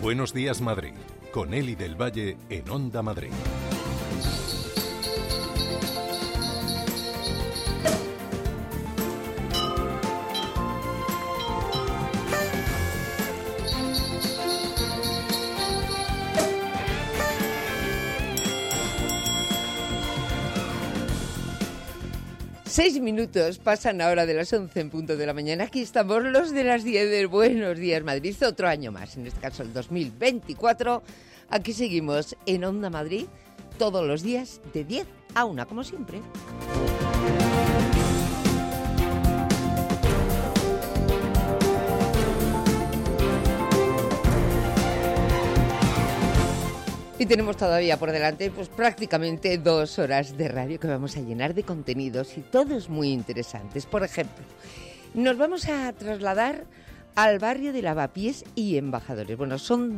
Buenos días, Madrid, con Eli del Valle en Onda Madrid. Seis minutos pasan ahora de las 11 en punto de la mañana. Aquí estamos los de las 10 del Buenos Días Madrid. Otro año más, en este caso el 2024. Aquí seguimos en Onda Madrid todos los días de 10 a 1, como siempre. Y tenemos todavía por delante pues prácticamente 2 horas de radio que vamos a llenar de contenidos y todos muy interesantes. Por ejemplo, nos vamos a trasladar al barrio de Lavapiés y Embajadores. Bueno, son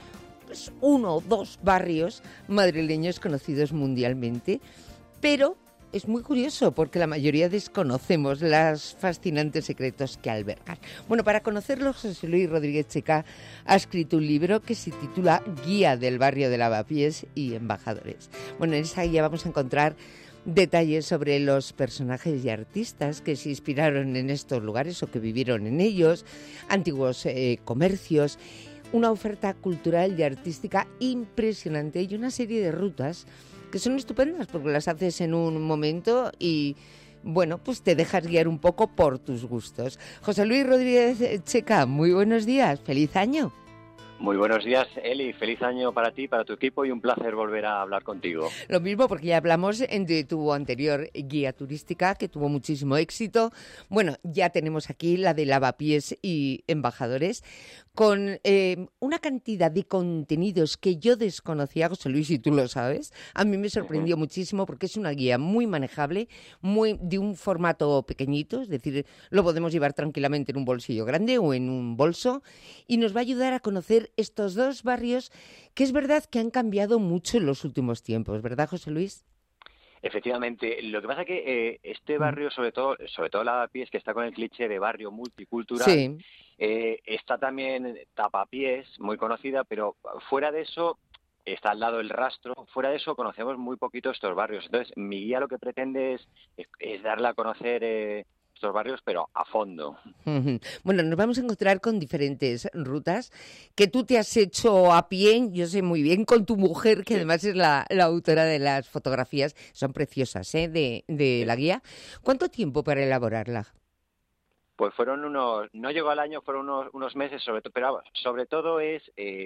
uno o dos barrios madrileños conocidos mundialmente, pero es muy curioso porque la mayoría desconocemos los fascinantes secretos que albergan. Bueno, para conocerlos, José Luis Rodríguez Checa ha escrito un libro que se titula Guía del barrio de Lavapiés y Embajadores. Bueno, en esa guía vamos a encontrar detalles sobre los personajes y artistas que se inspiraron en estos lugares o que vivieron en ellos, antiguos comercios, una oferta cultural y artística impresionante y una serie de rutas que son estupendas porque las haces en un momento y, bueno, pues te dejas guiar un poco por tus gustos. José Luis Rodríguez Checa, muy buenos días, feliz año. Muy buenos días, Eli. Feliz año para ti, para tu equipo y un placer volver a hablar contigo. Lo mismo, porque ya hablamos de tu anterior guía turística, que tuvo muchísimo éxito. Bueno, ya tenemos aquí la de Lavapiés y Embajadores, con una cantidad de contenidos que yo desconocía, José Luis, y tú lo sabes. A mí me sorprendió muchísimo porque es una guía muy manejable, de un formato pequeñito, es decir, lo podemos llevar tranquilamente en un bolsillo grande o en un bolso, y nos va a ayudar a conocer estos dos barrios que es verdad que han cambiado mucho en los últimos tiempos, ¿verdad, José Luis? Efectivamente, lo que pasa es que este barrio, sobre todo Lavapiés, que está con el cliché de barrio multicultural, sí. Está también Tapapiés, muy conocida, pero fuera de eso está al lado el Rastro, fuera de eso conocemos muy poquito estos barrios. Entonces, mi guía lo que pretende es darle a conocer estos barrios, pero a fondo. Bueno, nos vamos a encontrar con diferentes rutas que tú te has hecho a pie, yo sé muy bien, con tu mujer, que además es la autora de las fotografías, son preciosas, de la guía. ¿Cuánto tiempo para elaborarla? Pues no llegó al año, fueron unos meses, pero sobre todo es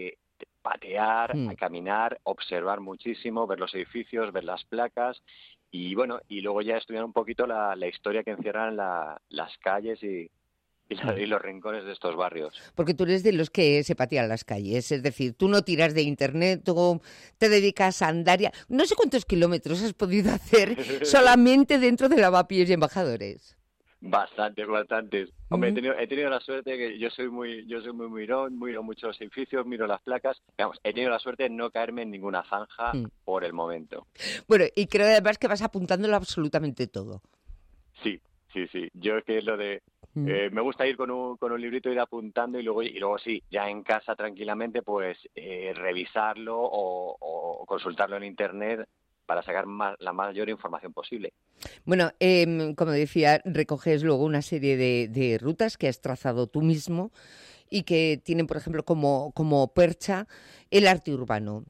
patear, caminar, observar muchísimo, ver los edificios, ver las placas y bueno, y luego ya estudiar un poquito la historia que encierran las calles y los rincones de estos barrios. Porque tú eres de los que se patean las calles, es decir, tú no tiras de internet, tú te dedicas a andar. No sé cuántos kilómetros has podido hacer solamente dentro de Lavapiés y Embajadores. Bastantes. Hombre, he tenido la suerte que yo soy muy mirón, miro mucho los edificios, miro las placas. Vamos, he tenido la suerte de no caerme en ninguna zanja por el momento. Bueno, y creo además que vas apuntándolo absolutamente todo. Sí. Yo es que es lo de... me gusta ir con un librito, ir apuntando y luego sí, ya en casa tranquilamente, pues revisarlo o consultarlo en internet para sacar la mayor información posible. Bueno, como decía, recoges luego una serie de rutas que has trazado tú mismo y que tienen, por ejemplo, como percha el arte urbano.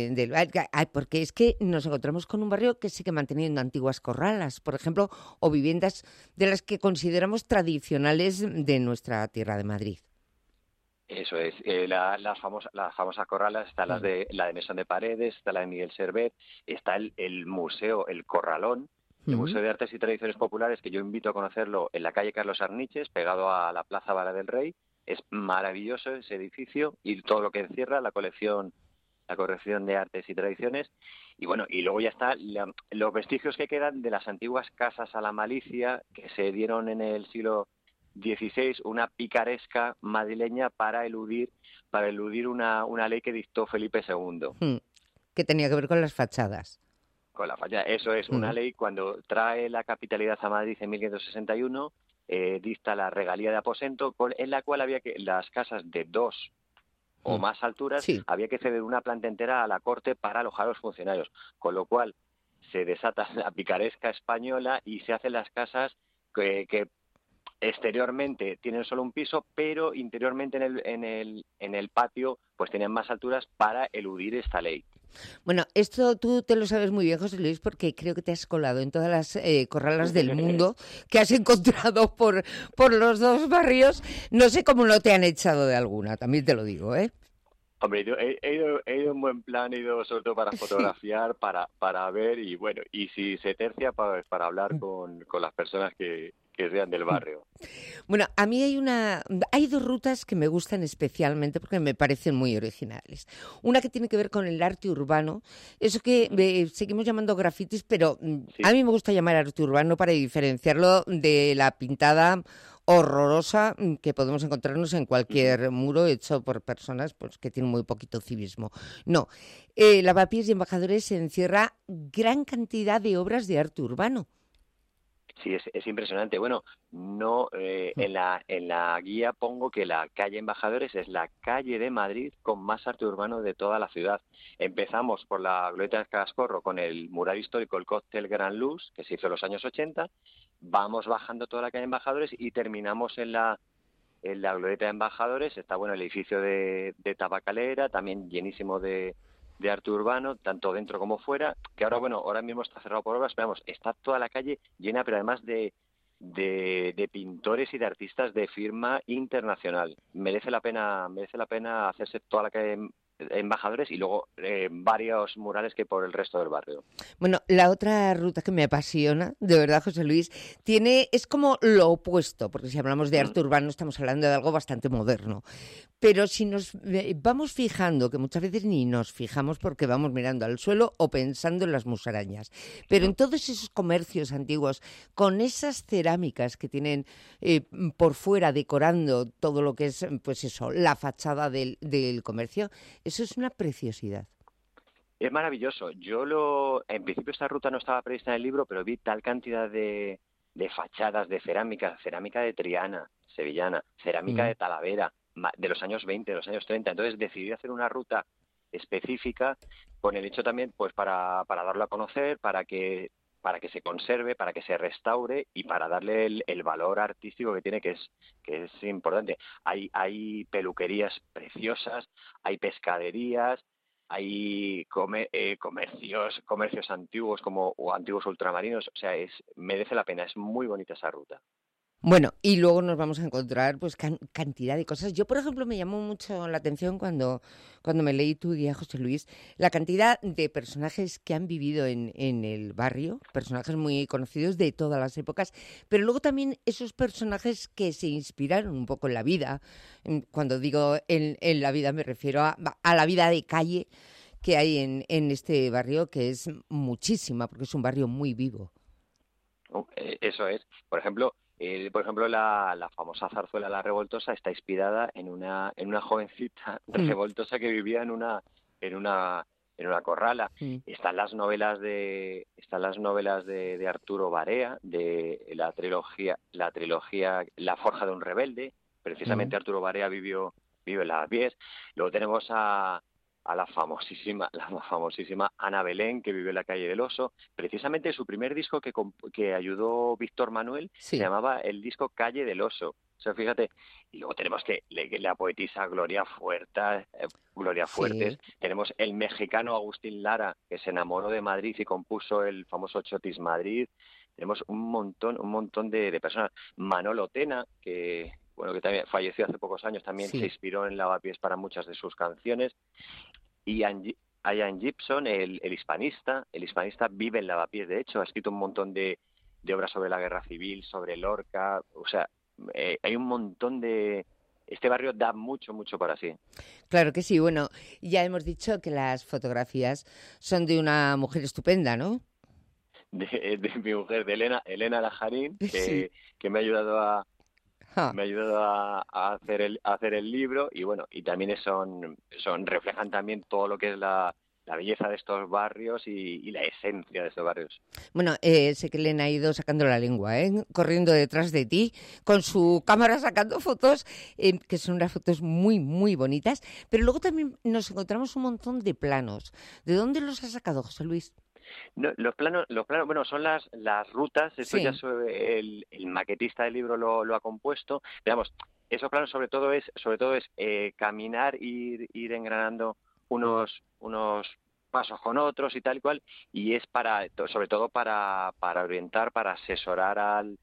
Porque es que nos encontramos con un barrio que sigue manteniendo antiguas corralas, por ejemplo, o viviendas de las que consideramos tradicionales de nuestra tierra de Madrid. Eso es, las famosas corralas, está la de Mesón de Paredes, está la de Miguel Servet, está el museo, el Corralón, el Museo de Artes y Tradiciones Populares, que yo invito a conocerlo en la calle Carlos Arniches, pegado a la Plaza Vara del Rey. Es maravilloso ese edificio y todo lo que encierra la colección de artes y tradiciones. Y bueno, y luego ya está los vestigios que quedan de las antiguas casas a la malicia que se dieron en el siglo XVI, una picaresca madrileña para eludir una ley que dictó Felipe II. Que tenía que ver con las fachadas. Con la fachada, eso es, una ley cuando trae la capitalidad a Madrid en 1561, dicta la regalía de aposento, en la cual había que las casas de dos o más alturas, Sí. había que ceder una planta entera a la corte para alojar a los funcionarios, con lo cual se desata la picaresca española y se hacen las casas que exteriormente tienen solo un piso, pero interiormente en el patio pues tenían más alturas para eludir esta ley. Bueno, esto tú te lo sabes muy bien, José Luis, porque creo que te has colado en todas las corralas del mundo que has encontrado por los dos barrios. No sé cómo no te han echado de alguna, también te lo digo, ¿eh? Hombre, he ido en buen plan, he ido sobre todo para Sí. fotografiar, para ver y bueno, y si se tercia para hablar con las personas que sean del barrio. Bueno, a mí hay dos rutas que me gustan especialmente porque me parecen muy originales. Una que tiene que ver con el arte urbano, eso que Ujú. seguimos llamando grafitis, pero a Sí. mí me gusta llamar arte urbano para diferenciarlo de la pintada horrorosa que podemos encontrarnos en Ujú. cualquier muro hecho por personas pues que tienen muy poquito civismo. No, Lavapiés y Embajadores se encierra gran cantidad de obras de arte urbano. Sí, es impresionante. Bueno, no en la guía pongo que la calle Embajadores es la calle de Madrid con más arte urbano de toda la ciudad. Empezamos por la Glorieta de Cascorro con el mural histórico, el cóctel Gran Luz, que se hizo en los años 80. Vamos bajando toda la calle Embajadores y terminamos en la Glorieta de Embajadores. Está bueno el edificio de Tabacalera, también llenísimo de arte urbano, tanto dentro como fuera, que ahora, bueno, ahora mismo está cerrado por obras, pero vamos, está toda la calle llena, pero además de pintores y de artistas de firma internacional. Merece la pena hacerse toda la calle Embajadores y luego varios murales que por el resto del barrio. Bueno, la otra ruta que me apasiona, de verdad, José Luis, es como lo opuesto, porque si hablamos de Mm. arte urbano estamos hablando de algo bastante moderno. Pero si nos vamos fijando, que muchas veces ni nos fijamos porque vamos mirando al suelo o pensando en las musarañas, pero en todos esos comercios antiguos, con esas cerámicas que tienen por fuera decorando todo lo que es, pues eso, la fachada del comercio, eso es una preciosidad. Es maravilloso. En principio esta ruta no estaba prevista en el libro, pero vi tal cantidad de fachadas de cerámica, cerámica de Triana, sevillana, cerámica Mm. de Talavera, de los años 20, de los años 30. Entonces decidí hacer una ruta específica con el hecho también, pues para darlo a conocer, para que se conserve, para que se restaure y para darle el valor artístico que tiene, que es importante. Hay peluquerías preciosas, hay pescaderías, hay comercios antiguos o antiguos ultramarinos, o sea, merece la pena, es muy bonita esa ruta. Bueno, y luego nos vamos a encontrar pues cantidad de cosas. Yo, por ejemplo, me llamó mucho la atención cuando me leí tu guía, José Luis, la cantidad de personajes que han vivido en el barrio, personajes muy conocidos de todas las épocas, pero luego también esos personajes que se inspiraron un poco en la vida. Cuando digo en la vida me refiero a la vida de calle que hay en este barrio, que es muchísima, porque es un barrio muy vivo. Eso es. Por ejemplo, la famosa zarzuela La Revoltosa está inspirada en una jovencita Mm, revoltosa que vivía en una, en una corrala. mm, Están las novelas de Arturo Barea, de la trilogía La Forja de un Rebelde. mm. Precisamente Arturo Barea vive en Lavapiés. Luego tenemos a la famosísima Ana Belén, que vive en la calle del Oso. Precisamente su primer disco que ayudó Víctor Manuel se Sí, llamaba el disco Calle del Oso. O sea, fíjate, y luego tenemos la poetisa Gloria Fuertes, sí. tenemos el mexicano Agustín Lara, que se enamoró de Madrid y compuso el famoso Chotis Madrid. Tenemos un montón de personas. Manolo Tena, que también falleció hace pocos años, también se Sí. inspiró en Lavapiés para muchas de sus canciones. Y Ian Gibson, el hispanista vive en Lavapiés, de hecho, ha escrito un montón de obras sobre la guerra civil, sobre Lorca, o sea, hay un montón de... Este barrio da mucho, mucho para sí. Claro que sí. Bueno, ya hemos dicho que las fotografías son de una mujer estupenda, ¿no? De mi mujer, de Elena Lajarín, Sí. que Ja. me ha ayudado a hacer el libro y bueno, y también reflejan también todo lo que es la belleza de estos barrios y la esencia de estos barrios. Bueno, sé que Elena ha ido sacando la lengua, corriendo detrás de ti, con su cámara sacando fotos, que son unas fotos muy, muy bonitas, pero luego también nos encontramos un montón de planos. ¿De dónde los has sacado, José Luis? No, los planos, bueno, son las rutas. Esto Sí. ya el maquetista del libro lo ha compuesto. Digamos, esos planos sobre todo es caminar, ir engranando unos pasos con otros y tal y cual, y es sobre todo para orientar, para asesorar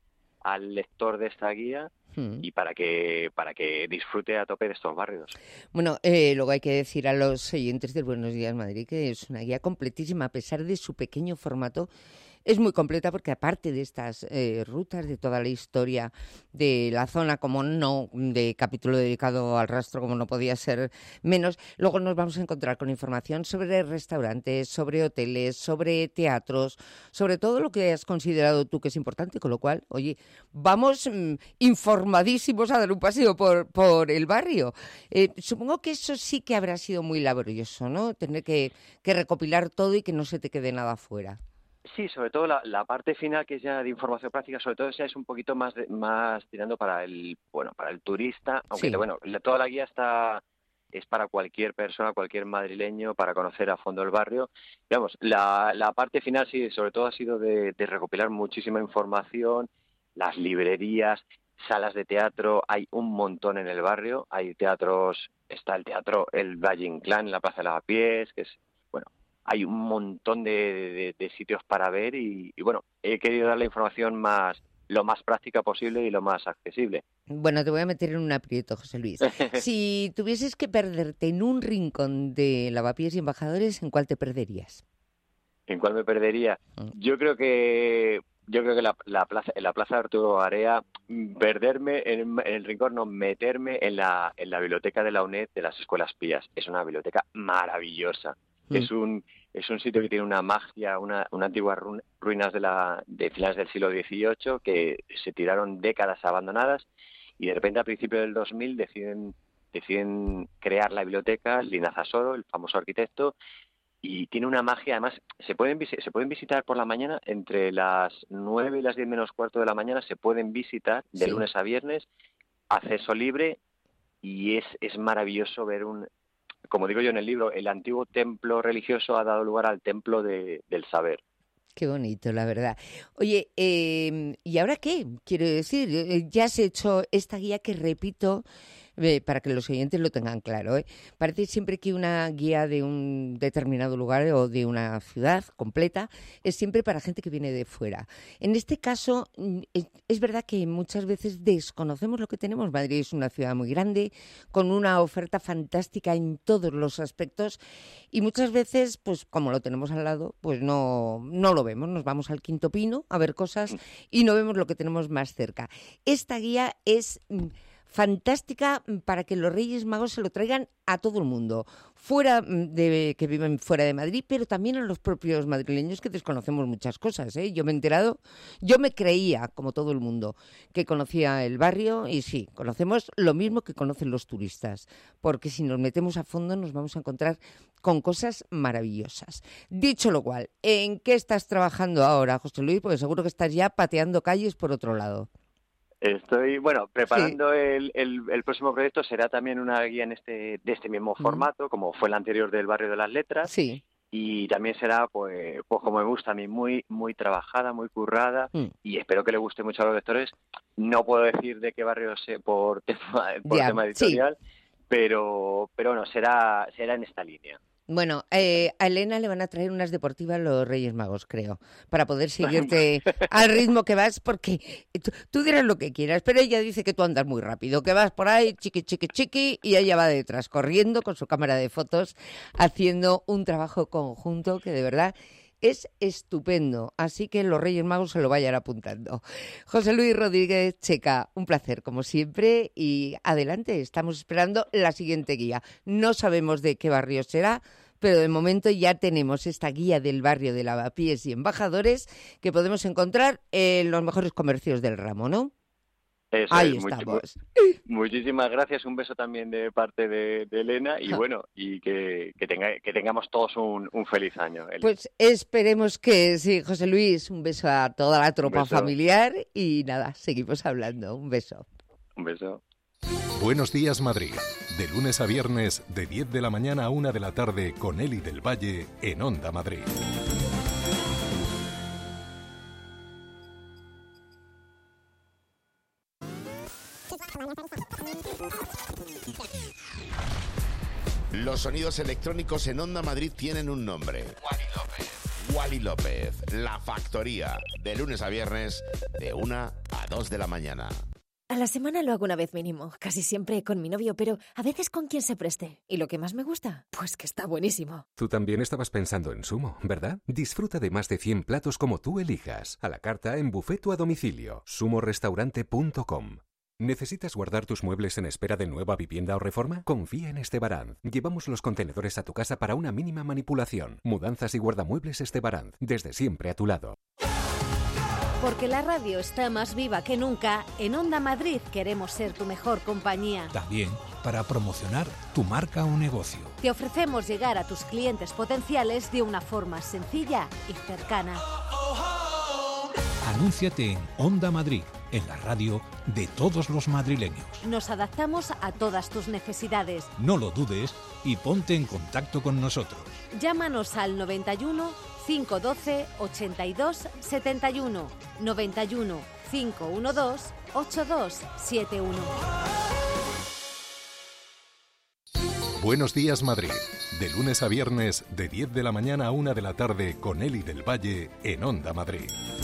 al lector de esta guía y para que disfrute a tope de estos barrios. Bueno, luego hay que decir a los oyentes del Buenos Días Madrid que es una guía completísima, a pesar de su pequeño formato. Es muy completa porque aparte de estas rutas, de toda la historia de la zona, como no, de capítulo dedicado al rastro, como no podía ser menos, luego nos vamos a encontrar con información sobre restaurantes, sobre hoteles, sobre teatros, sobre todo lo que has considerado tú que es importante, con lo cual, oye, vamos informadísimos a dar un paseo por el barrio. Supongo que eso sí que habrá sido muy laborioso, ¿no? Tener que recopilar todo y que no se te quede nada fuera. Sí, sobre todo la parte final, que es ya de información práctica, sobre todo esa es un poquito más tirando para el turista, aunque Sí. toda la guía es para cualquier persona, cualquier madrileño, para conocer a fondo el barrio. Digamos, la parte final sí, sobre todo ha sido de recopilar muchísima información, las librerías, salas de teatro, hay un montón en el barrio, hay teatros, está el teatro El Valle Inclán en la Plaza de Lavapiés, que es, bueno, hay un montón de sitios para ver y bueno, he querido dar la información lo más práctica posible y lo más accesible. Bueno, te voy a meter en un aprieto, José Luis. Si tuvieses que perderte en un rincón de Lavapiés y Embajadores, ¿en cuál te perderías? ¿En cuál me perdería? Yo creo que la plaza de Arturo Garea, perderme en el rincón, no, meterme en la biblioteca de la UNED de las Escuelas Pías. Es una biblioteca maravillosa. Es un sitio que tiene una magia, una antiguas ruinas de finales del siglo XVIII que se tiraron décadas abandonadas y de repente a principios del 2000 deciden crear la biblioteca, Linaza Soro, el famoso arquitecto, y tiene una magia. Además, se pueden visitar por la mañana, entre las 9 y las 10 menos cuarto de la mañana, se pueden visitar de Sí. lunes a viernes, acceso libre, y es maravilloso ver como digo yo en el libro, el antiguo templo religioso ha dado lugar al templo del saber. Qué bonito, la verdad. Oye, ¿y ahora qué? Quiero decir, ya has hecho esta guía que, repito, para que los oyentes lo tengan claro, parece siempre que una guía de un determinado lugar o de una ciudad completa es siempre para gente que viene de fuera. En este caso, es verdad que muchas veces desconocemos lo que tenemos. Madrid es una ciudad muy grande, con una oferta fantástica en todos los aspectos y muchas veces, pues como lo tenemos al lado, pues no lo vemos. Nos vamos al Quinto Pino a ver cosas y no vemos lo que tenemos más cerca. Esta guía es fantástica para que los Reyes Magos se lo traigan a todo el mundo, que viven fuera de Madrid, pero también a los propios madrileños que desconocemos muchas cosas. Yo me he enterado, yo me creía, como todo el mundo, que conocía el barrio y sí, conocemos lo mismo que conocen los turistas, porque si nos metemos a fondo nos vamos a encontrar con cosas maravillosas. Dicho lo cual, ¿en qué estás trabajando ahora, José Luis? Porque seguro que estás ya pateando calles por otro lado. Estoy, preparando el próximo proyecto. Será también una guía de este mismo formato, como fue el anterior del Barrio de las Letras. Sí. Y también será, pues como me gusta a mí, muy muy trabajada, muy currada, y espero que le guste mucho a los lectores. No puedo decir de qué barrio por tema editorial, sí. pero bueno, será en esta línea. Bueno, a Elena le van a traer unas deportivas los Reyes Magos, creo, para poder seguirte al ritmo que vas, porque tú dirás lo que quieras, pero ella dice que tú andas muy rápido, que vas por ahí, chiqui, chiqui, chiqui, y ella va detrás, corriendo con su cámara de fotos, haciendo un trabajo conjunto que de verdad es estupendo. Así que los Reyes Magos se lo vayan apuntando. José Luis Rodríguez Checa, un placer como siempre y adelante, estamos esperando la siguiente guía. No sabemos de qué barrio será, pero de momento ya tenemos esta guía del barrio de Lavapiés y Embajadores que podemos encontrar en los mejores comercios del ramo, ¿no? Eso Ahí es, estamos. muchísimas gracias, un beso también de parte de Elena y bueno, y que tengamos todos un feliz año. Eli. Pues esperemos que sí, José Luis, un beso a toda la Un tropa beso, familiar y nada, seguimos hablando. Un beso. un beso. Buenos días, Madrid. De lunes a viernes, de 10 de la mañana a 1 de la tarde, con Eli del Valle, en Onda Madrid. Los sonidos electrónicos en Onda Madrid tienen un nombre. Wally López. Wally López, La Factoría. De lunes a viernes, de 1 a 2 de la mañana. A la semana lo hago una vez mínimo, casi siempre con mi novio, pero a veces con quien se preste. ¿Y lo que más me gusta? Pues que está buenísimo. Tú también estabas pensando en Sumo, ¿verdad? Disfruta de más de 100 platos como tú elijas. A la carta, en buffet o a domicilio. sumorestaurante.com. ¿Necesitas guardar tus muebles en espera de nueva vivienda o reforma? Confía en Estebaranz. Llevamos los contenedores a tu casa para una mínima manipulación. Mudanzas y guardamuebles Estebaranz. Desde siempre a tu lado. Porque la radio está más viva que nunca, en Onda Madrid queremos ser tu mejor compañía. También para promocionar tu marca o negocio. Te ofrecemos llegar a tus clientes potenciales de una forma sencilla y cercana. Anúnciate en Onda Madrid, en la radio de todos los madrileños. Nos adaptamos a todas tus necesidades. No lo dudes y ponte en contacto con nosotros. Llámanos al 91 512 82 71, 91 512 8271. Buenos días, Madrid. De lunes a viernes, de 10 de la mañana a 1 de la tarde, con Eli del Valle, en Onda Madrid.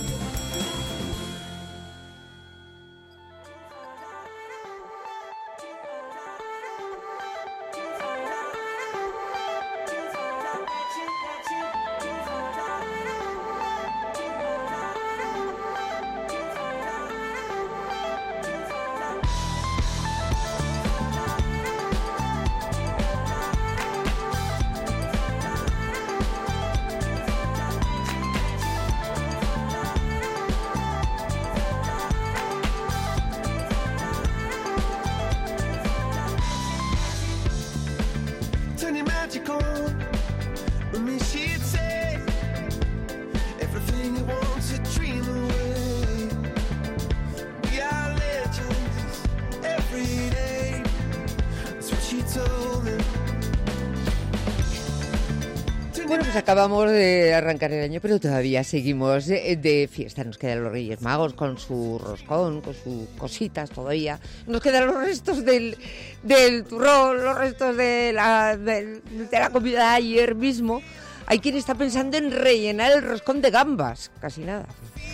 Bueno, pues acabamos de arrancar el año, pero todavía seguimos de fiesta. Nos quedan los Reyes Magos con su roscón, con sus cositas todavía. Nos quedan los restos del turrón, los restos de la comida de ayer mismo. Hay quien está pensando en rellenar el roscón de gambas. Casi nada.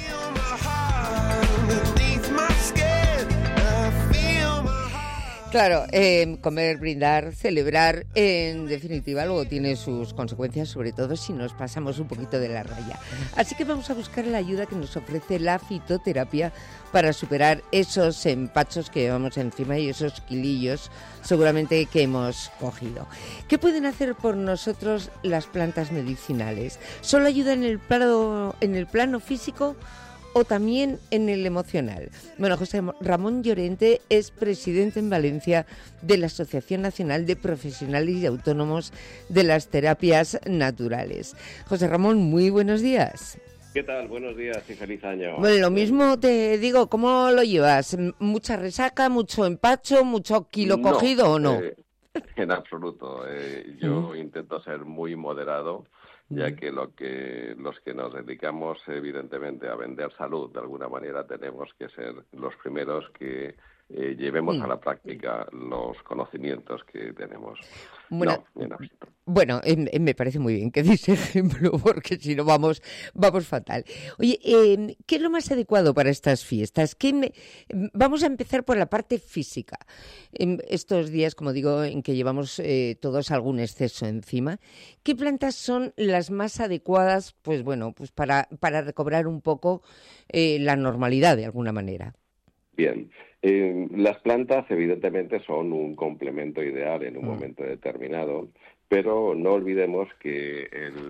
Claro, comer, brindar, celebrar, en definitiva, luego tiene sus consecuencias, sobre todo si nos pasamos un poquito de la raya. Así que vamos a buscar la ayuda que nos ofrece la fitoterapia para superar esos empachos que llevamos encima y esos kilillos seguramente que hemos cogido. ¿Qué pueden hacer por nosotros las plantas medicinales? ¿Solo ayudan en el plano físico o también en el emocional? Bueno, José Ramón Llorente es presidente en Valencia de la Asociación Nacional de Profesionales y Autónomos de las Terapias Naturales. José Ramón, muy buenos días. ¿Qué tal? Buenos días y feliz año. Bueno, lo mismo te digo, ¿cómo lo llevas? ¿Mucha resaca, mucho empacho, mucho kilo cogido o no? En absoluto. Yo intento ser muy moderado, ya que los que nos dedicamos evidentemente a vender salud, de alguna manera tenemos que ser los primeros que llevemos a la práctica los conocimientos que tenemos. Bueno, me parece muy bien que des ejemplo, porque si no vamos fatal. Oye, ¿qué es lo más adecuado para estas fiestas? Vamos a empezar por la parte física. Estos días, como digo, en que llevamos todos algún exceso encima, ¿qué plantas son las más adecuadas, pues para recobrar un poco la normalidad de alguna manera? Bien. Las plantas evidentemente son un complemento ideal en un momento determinado, pero no olvidemos que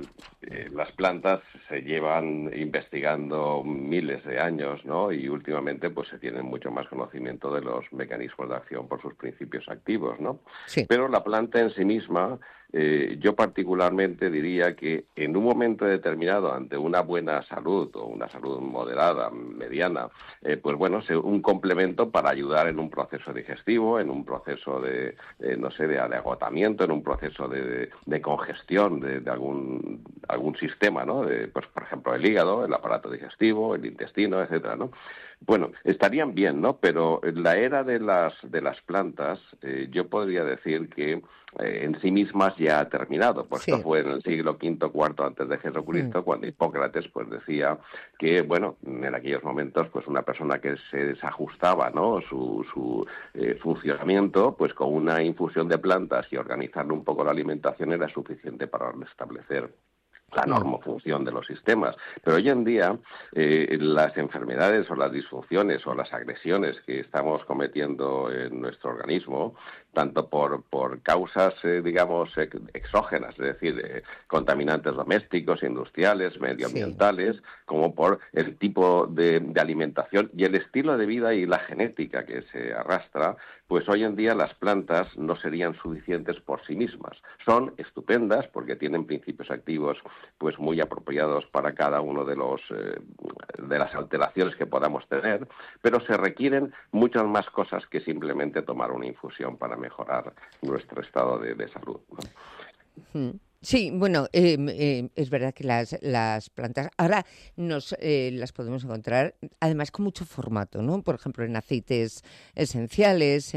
las plantas se llevan investigando miles de años, ¿no? Y últimamente pues se tiene mucho más conocimiento de los mecanismos de acción por sus principios activos, ¿no? Sí. Pero la planta en sí misma, yo particularmente diría que en un momento determinado, ante una buena salud o una salud moderada, mediana, pues bueno, un complemento para ayudar en un proceso digestivo, en un proceso de agotamiento, en un proceso de congestión de algún sistema, ¿no? Pues por ejemplo el hígado, el aparato digestivo, el intestino, etcétera, ¿no? Bueno, estarían bien, ¿no? Pero en la era de las plantas, yo podría decir que en sí mismas ya ha terminado. Pues esto fue en el siglo V, IV antes de Jesucristo, cuando Hipócrates pues decía que, bueno, en aquellos momentos, pues una persona que se desajustaba, ¿no? Su funcionamiento, pues con una infusión de plantas y organizarle un poco la alimentación era suficiente para restablecer la normofunción de los sistemas. Pero hoy en día las enfermedades o las disfunciones o las agresiones que estamos cometiendo en nuestro organismo, tanto por causas, digamos, exógenas, es decir, contaminantes domésticos, industriales, medioambientales, como por el tipo de alimentación y el estilo de vida y la genética que se arrastra, pues hoy en día las plantas no serían suficientes por sí mismas. Son estupendas porque tienen principios activos pues muy apropiados para cada uno de las alteraciones que podamos tener, pero se requieren muchas más cosas que simplemente tomar una infusión para mejorar nuestro estado de salud, ¿no? Sí, bueno, es verdad que las plantas ahora las podemos encontrar además con mucho formato, ¿no? Por ejemplo, en aceites esenciales,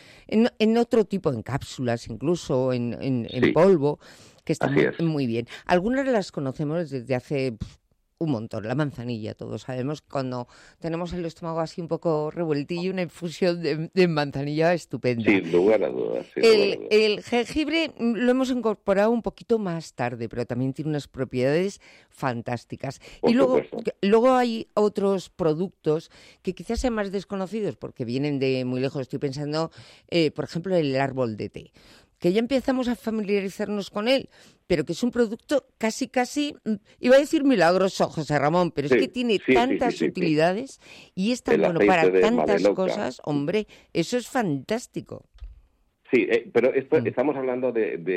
en otro tipo, en cápsulas incluso, en polvo, que están muy bien. Algunas las conocemos desde hace un montón. La manzanilla, todos sabemos, cuando tenemos el estómago así un poco revueltillo, una infusión de manzanilla estupenda. Sin lugar a dudas. El jengibre lo hemos incorporado un poquito más tarde, pero también tiene unas propiedades fantásticas. Y luego hay otros productos que quizás sean más desconocidos porque vienen de muy lejos. Estoy pensando, por ejemplo, en el árbol de té, que ya empezamos a familiarizarnos con él, pero que es un producto casi, iba a decir milagroso, José Ramón, pero es que tiene tantas utilidades y es tan bueno para tantas cosas, hombre, eso es fantástico. Sí, pero estamos hablando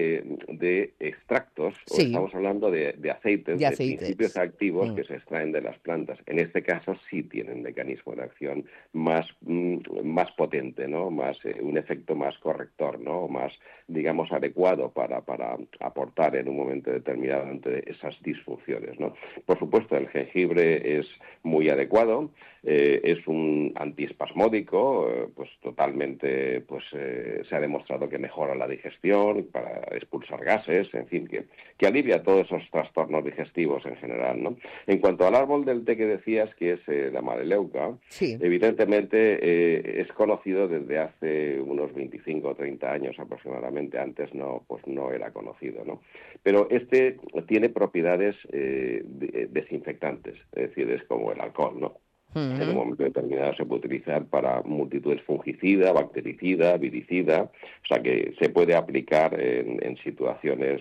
de extractos, o estamos hablando de aceites, de principios activos que se extraen de las plantas. En este caso sí tienen mecanismo de acción más potente, ¿no? Un efecto más corrector, ¿no? Más, digamos, adecuado para aportar en un momento determinado ante esas disfunciones, ¿no? Por supuesto, el jengibre es muy adecuado, es un antiespasmódico, pues totalmente, pues se ha demostrado que mejora la digestión, para expulsar gases, en fin, que alivia todos esos trastornos digestivos en general, ¿no? En cuanto al árbol del té que decías, que es la Amareleuca, evidentemente es conocido desde hace unos 25 o 30 años aproximadamente. Antes no era conocido, ¿no? Pero este tiene propiedades desinfectantes, es decir, es como el alcohol, ¿no? En un momento determinado se puede utilizar para multitudes fungicida, bactericida, viricida, o sea que se puede aplicar en situaciones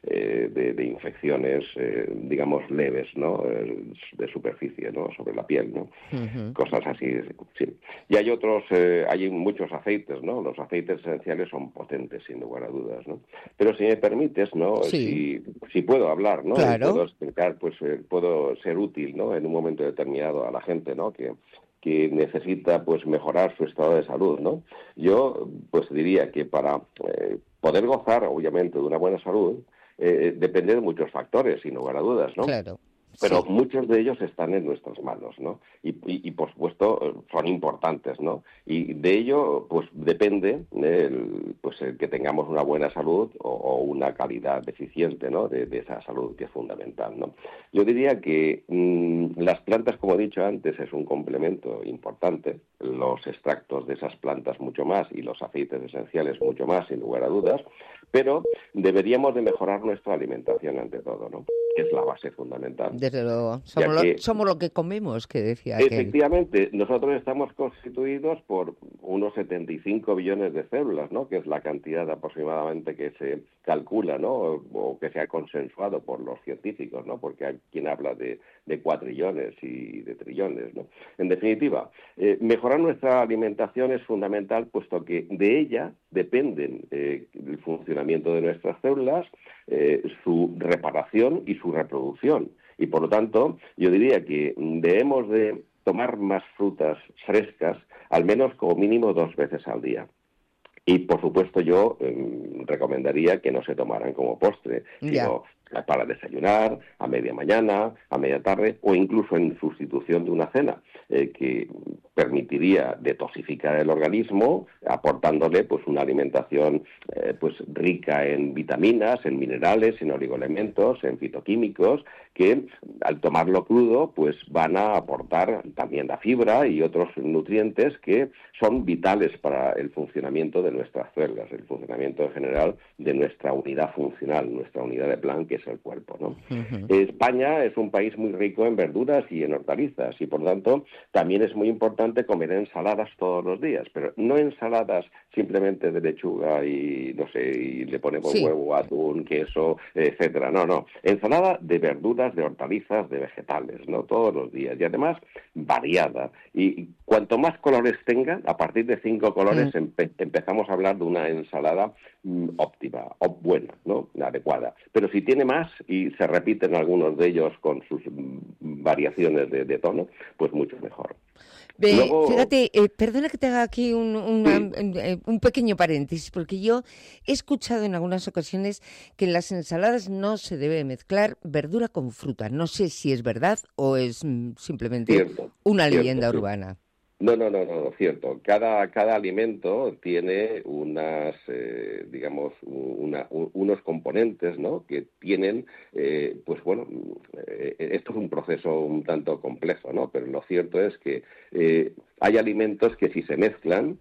de infecciones, digamos, leves, ¿no? De superficie, ¿no? Sobre la piel, ¿no? Cosas así, sí. Y hay muchos aceites, ¿no? Los aceites esenciales son potentes, sin lugar a dudas, ¿no? Pero si me permites, ¿no? Si puedo hablar, ¿no? Claro. Puedo explicar, pues puedo ser útil, ¿no? En un momento determinado a la gente, ¿no? Que necesita pues mejorar su estado de salud, ¿no? Yo pues diría que para poder gozar obviamente de una buena salud depende de muchos factores, sin lugar a dudas, ¿no? Claro. Pero muchos de ellos están en nuestras manos, ¿no? Y por supuesto son importantes, ¿no? Y de ello pues depende el que tengamos una buena salud o una calidad deficiente, ¿no? De esa salud, que es fundamental, ¿no? Yo diría que las plantas, como he dicho antes, es un complemento importante, los extractos de esas plantas mucho más y los aceites esenciales mucho más, sin lugar a dudas, pero deberíamos de mejorar nuestra alimentación ante todo, ¿no? Que es la base fundamental. desde luego. Somos lo que comemos, que decía aquel. Efectivamente, nosotros estamos constituidos por unos 75 billones de células, ¿no? Que es la cantidad aproximadamente que se calcula, ¿no? O que se ha consensuado por los científicos, ¿no? Porque hay quien habla de cuatrillones y de trillones, ¿no? En definitiva, mejorar nuestra alimentación es fundamental, puesto que de ella dependen el funcionamiento de nuestras células, su reparación y su reproducción. Y por lo tanto, yo diría que debemos de tomar más frutas frescas, al menos como mínimo 2 veces al día. Y por supuesto yo recomendaría que no se tomaran como postre, sino para desayunar, a media mañana, a media tarde o incluso en sustitución de una cena, que permitiría detoxificar el organismo, aportándole pues una alimentación pues rica en vitaminas, en minerales, en oligoelementos, en fitoquímicos, que al tomarlo crudo pues van a aportar también la fibra y otros nutrientes que son vitales para el funcionamiento de nuestras células, el funcionamiento en general de nuestra unidad funcional, nuestra unidad de plan, que es el cuerpo, ¿no? España es un país muy rico en verduras y en hortalizas y por lo tanto también es muy importante comer ensaladas todos los días, pero no ensaladas simplemente de lechuga y no sé, y le ponemos huevo, atún, queso, etcétera. No, ensalada de verduras, de hortalizas, de vegetales, ¿no? Todos los días y además variada. Y cuanto más colores tenga, a partir de 5 colores empezamos a hablar de una ensalada óptima, buena, ¿no? Adecuada. Pero si tiene más y se repiten algunos de ellos con sus variaciones de tono, pues mucho mejor. Luego, fíjate, perdona que te haga aquí un pequeño paréntesis, porque yo he escuchado en algunas ocasiones que en las ensaladas no se debe mezclar verdura con fruta. No sé si es verdad o es simplemente una leyenda urbana. No, cierto. Cada alimento tiene unas, unos componentes, ¿no? Que tienen, esto es un proceso un tanto complejo, ¿no? Pero lo cierto es que hay alimentos que si se mezclan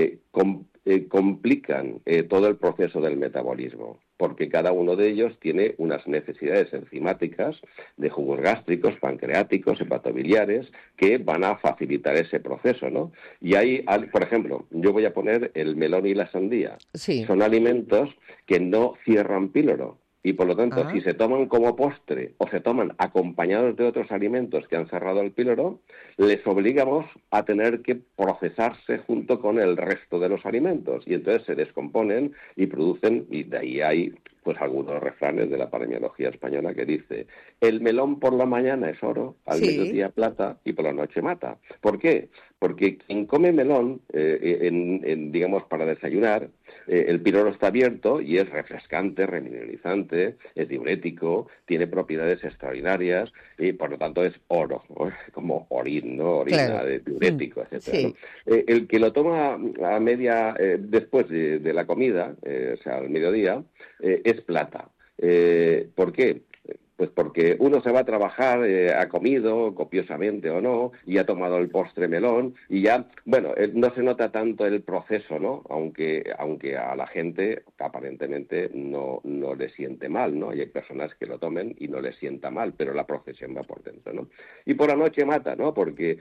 complican todo el proceso del metabolismo, porque cada uno de ellos tiene unas necesidades enzimáticas de jugos gástricos, pancreáticos, hepatobiliares, que van a facilitar ese proceso, ¿no? Y hay, por ejemplo, yo voy a poner el melón y la sandía. Sí. Son alimentos que no cierran píloro. Y por lo tanto, si se toman como postre o se toman acompañados de otros alimentos que han cerrado el píloro, les obligamos a tener que procesarse junto con el resto de los alimentos. Y entonces se descomponen y producen, y de ahí hay pues algunos refranes de la paremiología española que dice: el melón por la mañana es oro, al mediodía plata y por la noche mata. ¿Por qué? Porque quien come melón, digamos, para desayunar, el píloro está abierto y es refrescante, remineralizante, es diurético, tiene propiedades extraordinarias y por lo tanto es oro, ¿no? Como orín, ¿no? Orina, de diurético, etcétera. Sí. ¿No? El que lo toma a media, después de la comida, o sea, al mediodía, es plata. ¿Por qué? Pues porque uno se va a trabajar, ha comido copiosamente o no, y ha tomado el postre melón, y ya, bueno, no se nota tanto el proceso, ¿no? Aunque a la gente aparentemente no le siente mal, ¿no? Y hay personas que lo tomen y no les sienta mal, pero la procesión va por dentro, ¿no? Y por la noche mata, ¿no? Porque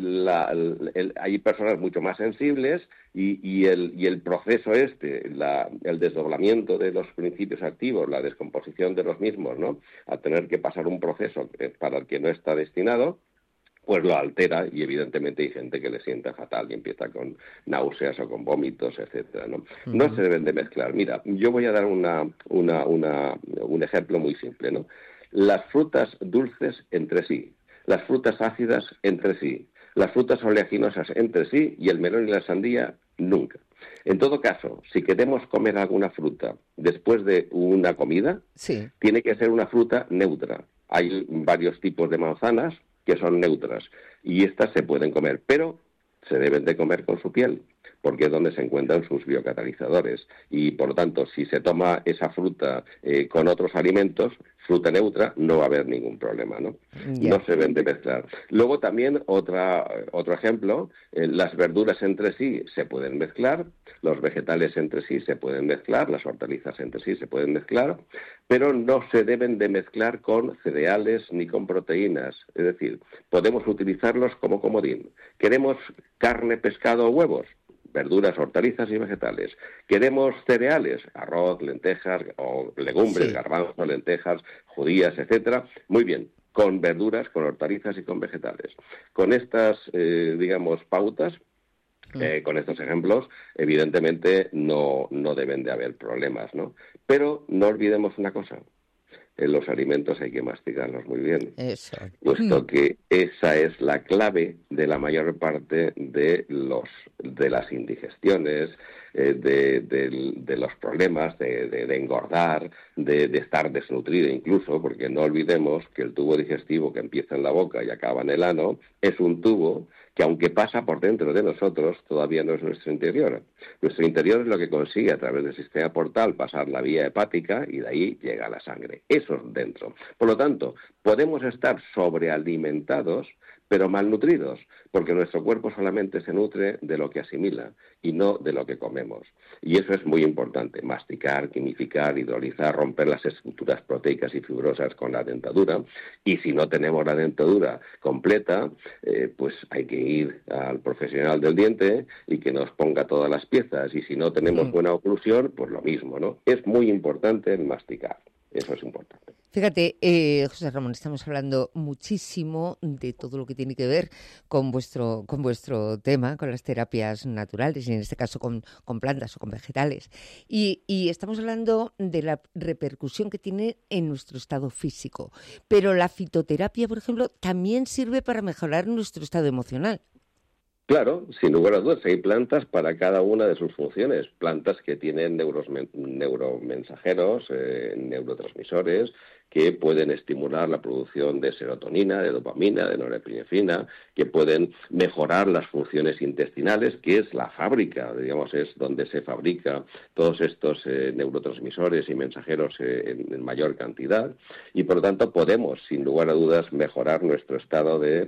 hay personas mucho más sensibles y el proceso el desdoblamiento de los principios activos, la descomposición de los mismos, ¿no? A tener que pasar un proceso para el que no está destinado, pues lo altera y evidentemente hay gente que le sienta fatal y empieza con náuseas o con vómitos, etcétera, ¿no? No se deben de mezclar. Mira, yo voy a dar un ejemplo muy simple, ¿no? Las frutas dulces entre sí, las frutas ácidas entre sí, las frutas oleaginosas entre sí y el melón y la sandía nunca. En todo caso, si queremos comer alguna fruta después de una comida, tiene que ser una fruta neutra. Hay varios tipos de manzanas que son neutras y estas se pueden comer, pero se deben de comer con su piel. porque es donde se encuentran sus biocatalizadores. Y, por lo tanto, si se toma esa fruta con otros alimentos, fruta neutra, no va a haber ningún problema, ¿no? No se deben de mezclar. Luego también otro ejemplo, las verduras entre sí se pueden mezclar, los vegetales entre sí se pueden mezclar, las hortalizas entre sí se pueden mezclar, pero no se deben de mezclar con cereales ni con proteínas. Es decir, podemos utilizarlos como comodín. ¿Queremos carne, pescado o huevos? Verduras, hortalizas y vegetales. ¿Queremos cereales? Arroz, lentejas o legumbres, garbanzos, lentejas, judías, etcétera. Muy bien, con verduras, con hortalizas y con vegetales. Con estas, pautas, con estos ejemplos, evidentemente no deben de haber problemas, ¿no? Pero no olvidemos una cosa. Los alimentos hay que masticarlos muy bien, puesto que esa es la clave de la mayor parte de las indigestiones, de los problemas de engordar, de estar desnutrido incluso, porque no olvidemos que el tubo digestivo que empieza en la boca y acaba en el ano es un tubo que, aunque pasa por dentro de nosotros, todavía no es nuestro interior. Nuestro interior es lo que consigue a través del sistema portal pasar la vía hepática y de ahí llega a la sangre. Eso es dentro. Por lo tanto, podemos estar sobrealimentados, pero malnutridos, porque nuestro cuerpo solamente se nutre de lo que asimila y no de lo que comemos. Y eso es muy importante, masticar, quimificar, hidrolizar, romper las estructuras proteicas y fibrosas con la dentadura. Y si no tenemos la dentadura completa, pues hay que ir al profesional del diente y que nos ponga todas las piezas. Y si no tenemos buena oclusión, pues lo mismo, ¿no? Es muy importante el masticar. Eso es importante. Fíjate, José Ramón, estamos hablando muchísimo de todo lo que tiene que ver con vuestro tema, con las terapias naturales, y en este caso con plantas o con vegetales. Y estamos hablando de la repercusión que tiene en nuestro estado físico. Pero la fitoterapia, por ejemplo, también sirve para mejorar nuestro estado emocional. Claro, sin lugar a dudas, hay plantas para cada una de sus funciones. Plantas que tienen neuromensajeros, neurotransmisores, que pueden estimular la producción de serotonina, de dopamina, de norepinefrina, que pueden mejorar las funciones intestinales, que es la fábrica, es donde se fabrica todos estos neurotransmisores y mensajeros en mayor cantidad, y por lo tanto podemos, sin lugar a dudas, mejorar nuestro estado de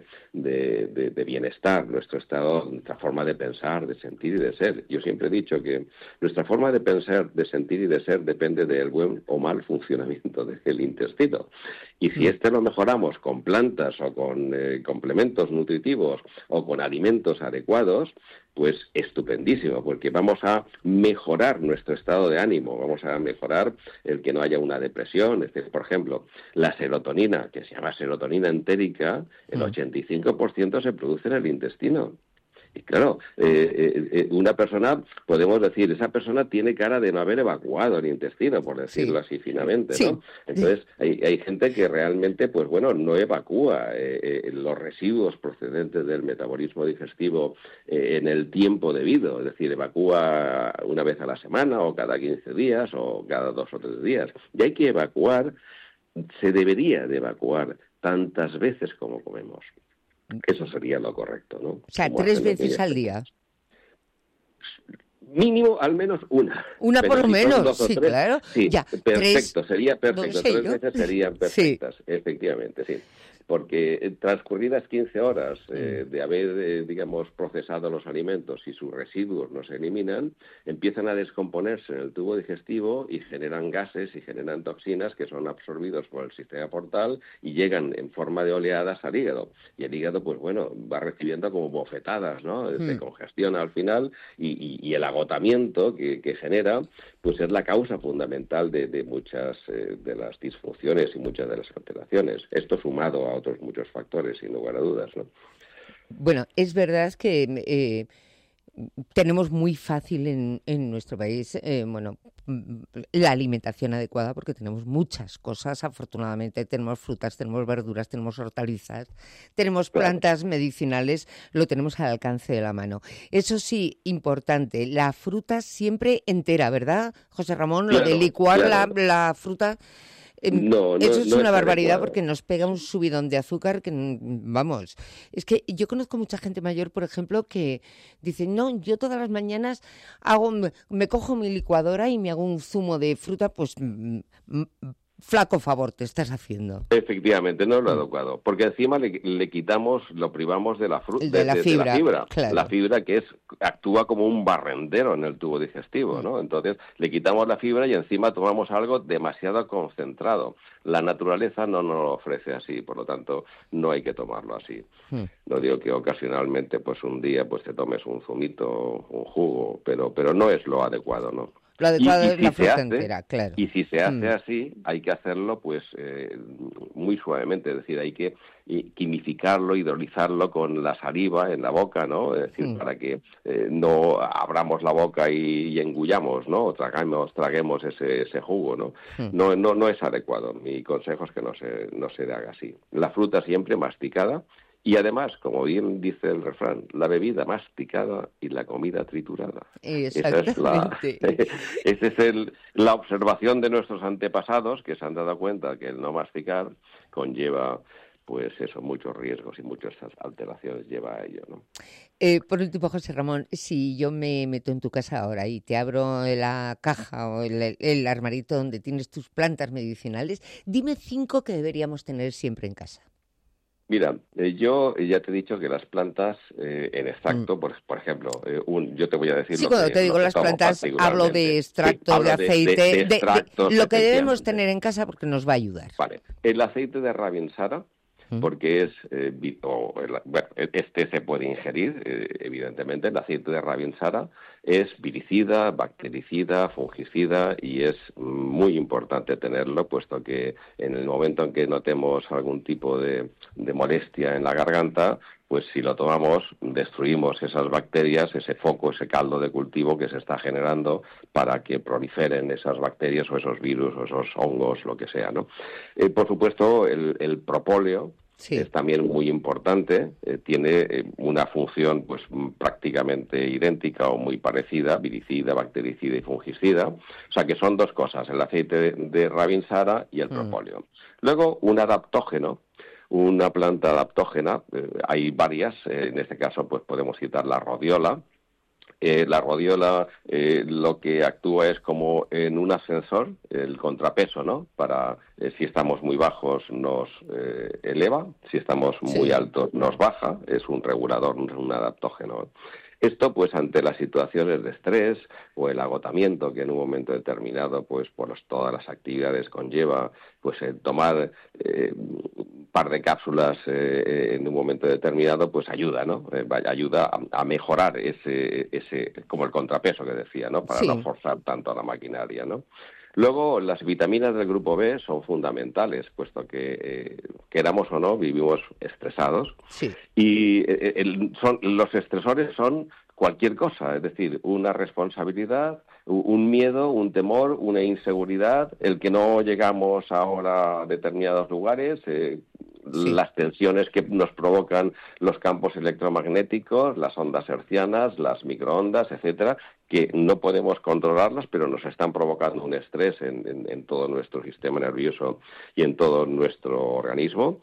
bienestar, nuestra forma de pensar, de sentir y de ser. Yo siempre he dicho que nuestra forma de pensar, de sentir y de ser depende del buen o mal funcionamiento del intestino. Y si lo mejoramos con plantas o con complementos nutritivos o con alimentos adecuados, pues estupendísimo, porque vamos a mejorar nuestro estado de ánimo, vamos a mejorar el que no haya una depresión. Por ejemplo, la serotonina, que se llama serotonina entérica, el 85% se produce en el intestino. Y claro, una persona, podemos decir, esa persona tiene cara de no haber evacuado el intestino, por decirlo así finamente, ¿no? Entonces, hay gente que realmente, pues bueno, no evacúa los residuos procedentes del metabolismo digestivo en el tiempo debido, es decir, evacúa una vez a la semana o cada 15 días o cada 2 o 3 días. Y hay que evacuar, se debería de evacuar tantas veces como comemos. Eso sería lo correcto, ¿no? O sea, 3 veces al día. Mínimo, al menos una. Una por lo menos, sí, claro. Sí, ya, perfecto, 3, sería perfecto. 3 veces serían perfectas, efectivamente, sí. Porque transcurridas 15 horas de haber, procesado los alimentos y sus residuos no se eliminan, empiezan a descomponerse en el tubo digestivo y generan gases y generan toxinas que son absorbidos por el sistema portal y llegan en forma de oleadas al hígado. Y el hígado, pues bueno, va recibiendo como bofetadas, ¿no? Se congestiona al final y el agotamiento que genera, pues es la causa fundamental de muchas de las disfunciones y muchas de las alteraciones. Esto sumado a otros muchos factores, sin lugar a dudas, ¿no? Bueno, es verdad que tenemos muy fácil en nuestro país, la alimentación adecuada, porque tenemos muchas cosas, afortunadamente. Tenemos frutas, tenemos verduras, tenemos hortalizas, tenemos plantas medicinales, lo tenemos al alcance de la mano. Eso sí, importante, la fruta siempre entera, ¿verdad, José Ramón? Lo de licuar la fruta Eso es una barbaridad adecuado. porque nos pega un subidón de azúcar que, vamos, es que yo conozco mucha gente mayor, por ejemplo, que dice, no, yo todas las mañanas me cojo mi licuadora y me hago un zumo de fruta, pues flaco favor te estás haciendo. Efectivamente, no es lo adecuado, porque encima le quitamos, lo privamos de la fruta, De la fibra, claro. La fibra que actúa como un barrendero en el tubo digestivo, ¿no? Entonces le quitamos la fibra y encima tomamos algo demasiado concentrado. La naturaleza no nos lo ofrece así, por lo tanto no hay que tomarlo así. No digo que ocasionalmente, pues un día, pues te tomes un zumito, un jugo, pero no es lo adecuado, ¿no? Lo adecuado Y es la si se fruta hace, entera, claro. Y si se hace así, hay que hacerlo pues muy suavemente, es decir, hay que quimificarlo, hidrolizarlo con la saliva en la boca, ¿no? Es decir, para que no abramos la boca y engullamos, ¿no? O traguemos ese jugo, ¿no? No es adecuado. Mi consejo es que no se haga así. La fruta siempre masticada. Y además, como bien dice el refrán, la bebida masticada y la comida triturada. Exactamente. Esa es la observación de nuestros antepasados, que se han dado cuenta que el no masticar conlleva, pues eso, muchos riesgos y muchas alteraciones lleva a ello, ¿no? Por último, José Ramón, si yo me meto en tu casa ahora y te abro la caja o el armarito donde tienes tus plantas medicinales, dime 5 que deberíamos tener siempre en casa. Mira, yo ya te he dicho que las plantas, en extracto, por ejemplo, yo te voy a decir... Sí, cuando te digo las plantas, hablo de extracto, de aceite, de lo que debemos tener en casa porque nos va a ayudar. Vale, el aceite de Rabinsara, porque este se puede ingerir, evidentemente, el aceite de Rabinsara es viricida, bactericida, fungicida y es muy importante tenerlo, puesto que en el momento en que notemos algún tipo de molestia en la garganta, pues si lo tomamos, destruimos esas bacterias, ese foco, ese caldo de cultivo que se está generando para que proliferen esas bacterias o esos virus o esos hongos, lo que sea, ¿no? Por supuesto, el propóleo es también muy importante, tiene una función pues prácticamente idéntica o muy parecida, viricida, bactericida y fungicida, o sea que son dos cosas, el aceite de Rabinsara y el propóleo. Luego, un adaptógeno, una planta adaptógena, hay varias, en este caso pues podemos citar la rodiola. La rodiola lo que actúa es como en un ascensor, el contrapeso, ¿no? Para, si estamos muy bajos nos eleva, si estamos muy altos nos baja, es un regulador, un adaptógeno. Esto, pues, ante las situaciones de estrés o el agotamiento que en un momento determinado, pues, por todas las actividades conlleva, pues, tomar un par de cápsulas en un momento determinado, pues, ayuda, ¿no? Ayuda a mejorar ese, como el contrapeso que decía, ¿no? Para no forzar tanto a la maquinaria, ¿no? Luego, las vitaminas del grupo B son fundamentales, puesto que, queramos o no, vivimos estresados. Y los estresores son cualquier cosa, es decir, una responsabilidad, un miedo, un temor, una inseguridad, el que no llegamos ahora a determinados lugares, las tensiones que nos provocan los campos electromagnéticos, las ondas hertzianas, las microondas, etcétera, que no podemos controlarlas, pero nos están provocando un estrés en todo nuestro sistema nervioso y en todo nuestro organismo.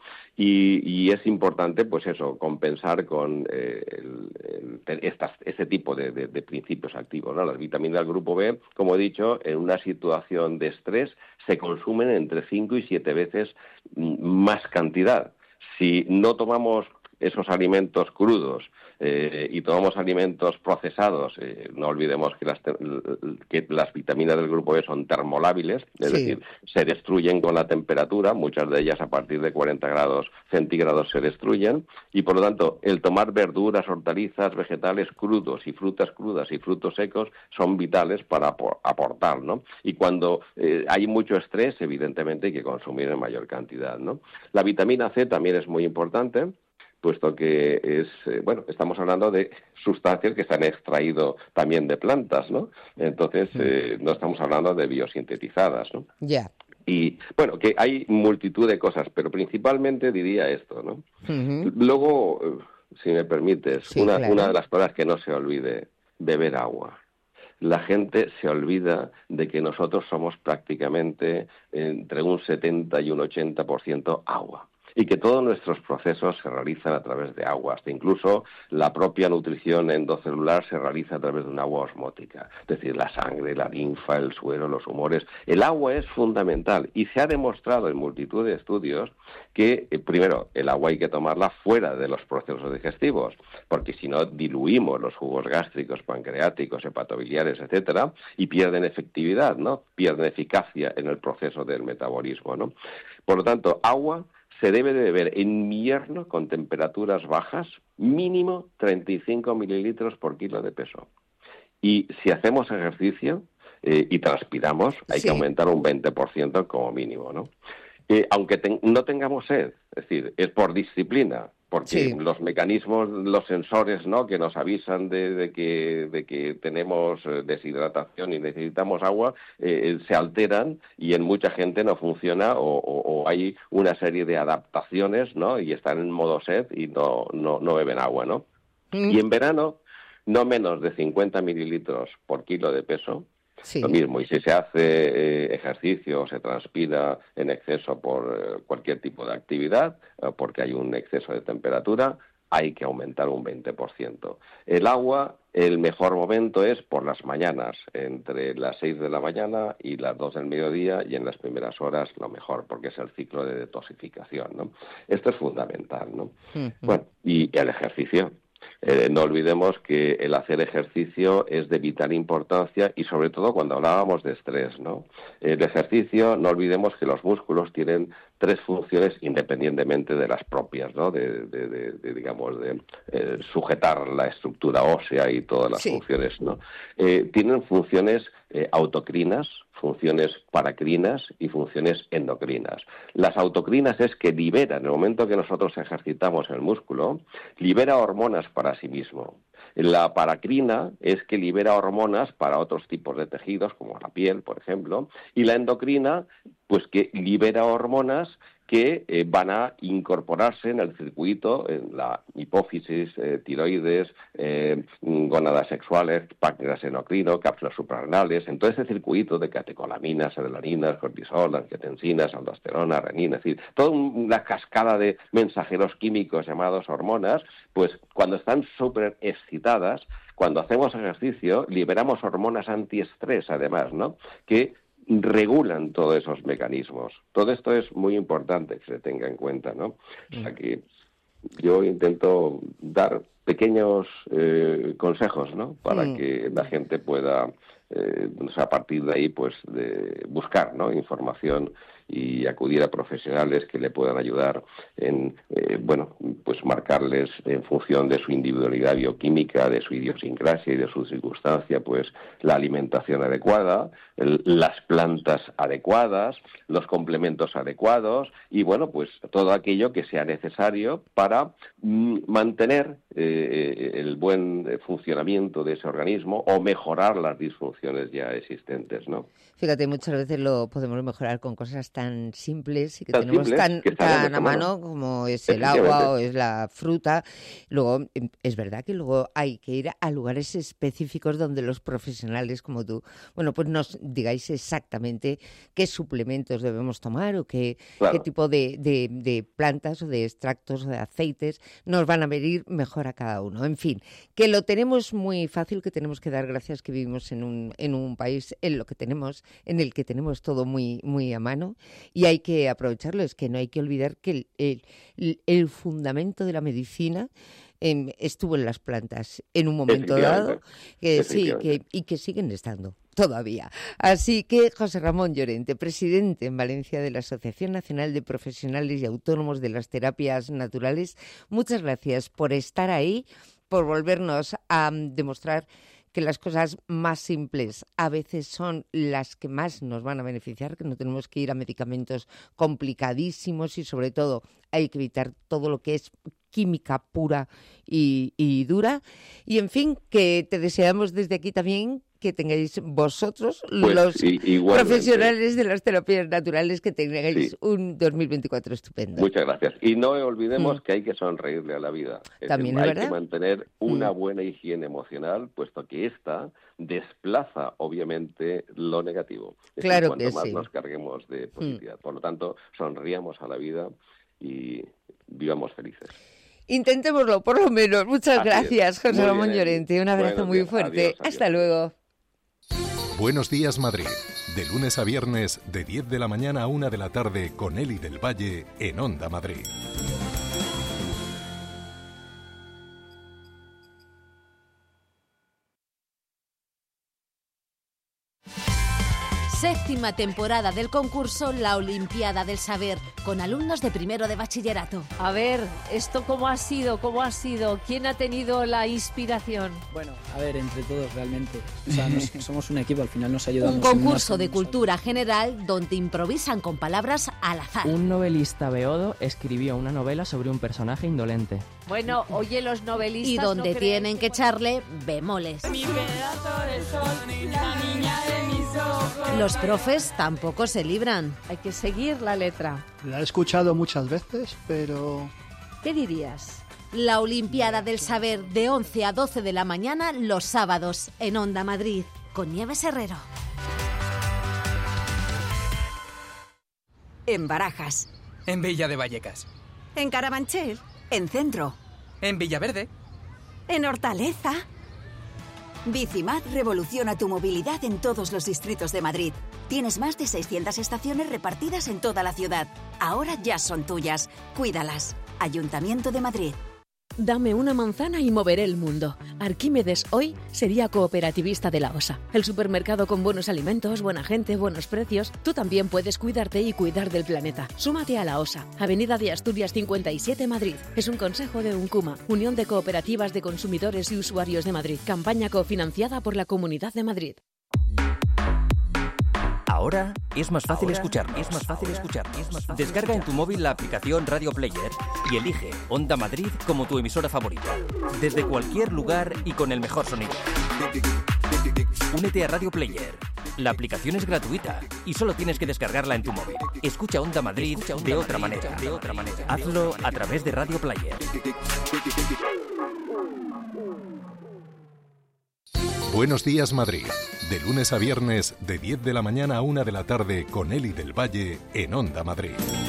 Y es importante, pues eso, compensar con ese tipo de principios activos, ¿no? Las vitaminas del grupo B, como he dicho, en una situación de estrés se consumen entre 5 y 7 veces más cantidad. Si no tomamos esos alimentos crudos y tomamos alimentos procesados, no olvidemos que las vitaminas del grupo B son termolábiles, es decir, se destruyen con la temperatura, muchas de ellas a partir de 40 grados centígrados se destruyen, y por lo tanto el tomar verduras, hortalizas, vegetales crudos y frutas crudas y frutos secos son vitales para aportar, ¿no? Y cuando hay mucho estrés, evidentemente hay que consumir en mayor cantidad, ¿no? La vitamina C también es muy importante, puesto que estamos hablando de sustancias que se han extraído también de plantas, ¿no? Entonces, no estamos hablando de biosintetizadas, ¿no? Y, bueno, que hay multitud de cosas, pero principalmente diría esto, ¿no? Luego, si me permites, una de las cosas que no se olvide, beber agua. la gente se olvida de que nosotros somos prácticamente entre un 70 y un 80% agua. Y que todos nuestros procesos se realizan a través de agua, hasta incluso la propia nutrición endocelular se realiza a través de un agua osmótica, es decir, la sangre, la linfa, el suero, los humores. El agua es fundamental y se ha demostrado en multitud de estudios que, primero, el agua hay que tomarla fuera de los procesos digestivos, porque si no diluimos los jugos gástricos, pancreáticos, hepatobiliares, etcétera, y pierden efectividad, ¿no? Pierden eficacia en el proceso del metabolismo, ¿no? Por lo tanto, agua se debe de beber en invierno con temperaturas bajas, mínimo 35 mililitros por kilo de peso. Y si hacemos ejercicio y transpiramos, hay que aumentar un 20% como mínimo, ¿no? Aunque no tengamos sed, es decir, es por disciplina, porque los mecanismos, los sensores, ¿no?, que nos avisan de que tenemos deshidratación y necesitamos agua, se alteran y en mucha gente no funciona o hay una serie de adaptaciones, ¿no?, y están en modo sed y no beben agua, ¿no? Y en verano, no menos de 50 mililitros por kilo de peso. Lo mismo, y si se hace ejercicio o se transpira en exceso por cualquier tipo de actividad, porque hay un exceso de temperatura, hay que aumentar un 20%. El agua, el mejor momento es por las mañanas, entre las 6 de la mañana y las 2 del mediodía, y en las primeras horas lo mejor, porque es el ciclo de detoxificación, ¿no? Esto es fundamental, ¿no? Bueno, y el ejercicio. No olvidemos que el hacer ejercicio es de vital importancia y sobre todo cuando hablábamos de estrés, ¿no? El ejercicio, no olvidemos que los músculos tienen 3 funciones independientemente de las propias, ¿no? Digamos, sujetar la estructura ósea y todas las funciones, ¿no? Tienen funciones autocrinas, funciones paracrinas y funciones endocrinas. Las autocrinas es que libera, en el momento que nosotros ejercitamos el músculo, libera hormonas para sí mismo. La paracrina es que libera hormonas para otros tipos de tejidos, como la piel, por ejemplo, y la endocrina, pues que libera hormonas que van a incorporarse en el circuito, en la hipófisis, tiroides, gónadas sexuales, páncreas endocrino, cápsulas suprarrenales, en todo ese circuito de catecolaminas, adrenalinas, cortisol, angiotensinas, aldosterona, renina, es decir, toda una cascada de mensajeros químicos llamados hormonas, pues cuando están súper excitadas, cuando hacemos ejercicio, liberamos hormonas antiestrés, además, ¿no?, que regulan todos esos mecanismos. Todo esto es muy importante que se tenga en cuenta, ¿no? O sea que yo intento dar pequeños consejos, ¿no?, para que la gente pueda, a partir de ahí, pues, de buscar, ¿no?, información y acudir a profesionales que le puedan ayudar en, pues marcarles en función de su individualidad bioquímica, de su idiosincrasia y de su circunstancia, pues la alimentación adecuada, las plantas adecuadas, los complementos adecuados y, bueno, pues todo aquello que sea necesario para mantener el buen funcionamiento de ese organismo o mejorar las disfunciones ya existentes, ¿no? Fíjate, muchas veces lo podemos mejorar con cosas tan simples y que tenemos tan a mano como es el agua o es la fruta. Luego, es verdad que luego hay que ir a lugares específicos donde los profesionales como tú, bueno, pues nos digáis exactamente qué suplementos debemos tomar o qué tipo de plantas o de extractos o de aceites nos van a venir mejor a cada uno. En fin, que lo tenemos muy fácil, que tenemos que dar gracias que vivimos en un país en el que tenemos todo muy, muy a mano y hay que aprovecharlo. Es que no hay que olvidar que el fundamento de la medicina estuvo en las plantas en un momento dado, y que siguen estando todavía. Así que José Ramón Llorente, presidente en Valencia de la Asociación Nacional de Profesionales y Autónomos de las Terapias Naturales, muchas gracias por estar ahí, por volvernos a demostrar que las cosas más simples a veces son las que más nos van a beneficiar, que no tenemos que ir a medicamentos complicadísimos y sobre todo hay que evitar todo lo que es química pura y dura. Y en fin, que te deseamos desde aquí también que tengáis vosotros, Pues, los igualmente. profesionales de las terapias naturales, que tengáis un 2024 estupendo. Muchas gracias. Y no olvidemos que hay que sonreírle a la vida. También es hay verdad. que mantener una buena higiene emocional, puesto que esta desplaza, obviamente, lo negativo. Es Claro cuanto que más sí. nos carguemos de positividad. Por lo tanto, sonríamos a la vida y vivamos felices. Intentémoslo, por lo menos. Muchas Así gracias, es. José Muy Ramón bien. Llorente. Un abrazo Buenos muy días. fuerte. Adiós, adiós. Hasta luego. Buenos días, Madrid. De lunes a viernes, de 10 de la mañana a 1 de la tarde, con Eli del Valle, en Onda Madrid. Séptima temporada del concurso La Olimpiada del Saber, con alumnos de primero de bachillerato. A ver, ¿esto cómo ha sido? ¿Cómo ha sido? ¿Quién ha tenido la inspiración? Bueno, a ver, entre todos realmente. O sea, somos un equipo, al final nos ayudamos. Un concurso de cultura general donde improvisan con palabras al azar. Un novelista beodo escribió una novela sobre un personaje indolente. Bueno, oye, los novelistas... Y donde ¿no tienen que echarle bemoles. Mi pedazo de sol, la niña de mis ojos. Los profes tampoco se libran. Hay que seguir la letra. La he escuchado muchas veces, pero... ¿Qué dirías? La Olimpiada del Saber, de 11 a 12 de la mañana los sábados en Onda Madrid, con Nieves Herrero. En Barajas. En Villa de Vallecas. En Carabanchel. En Centro. En Villaverde. En Hortaleza. Bicimad revoluciona tu movilidad en todos los distritos de Madrid. Tienes más de 600 estaciones repartidas en toda la ciudad. Ahora ya son tuyas. Cuídalas. Ayuntamiento de Madrid. Dame una manzana y moveré el mundo. Arquímedes hoy sería cooperativista de la OSA. El supermercado con buenos alimentos, buena gente, buenos precios. Tú también puedes cuidarte y cuidar del planeta. Súmate a la OSA. Avenida de Asturias 57, Madrid. Es un consejo de UNCUMA, Unión de Cooperativas de Consumidores y Usuarios de Madrid. Campaña cofinanciada por la Comunidad de Madrid. Ahora es más fácil escucharnos. Descarga en tu móvil la aplicación Radio Player y elige Onda Madrid como tu emisora favorita. Desde cualquier lugar y con el mejor sonido. Únete a Radio Player. La aplicación es gratuita y solo tienes que descargarla en tu móvil. Escucha Onda Madrid de otra manera. Hazlo a través de Radio Player. Buenos días, Madrid. De lunes a viernes, de 10 de la mañana a 1 de la tarde, con Eli del Valle, en Onda Madrid.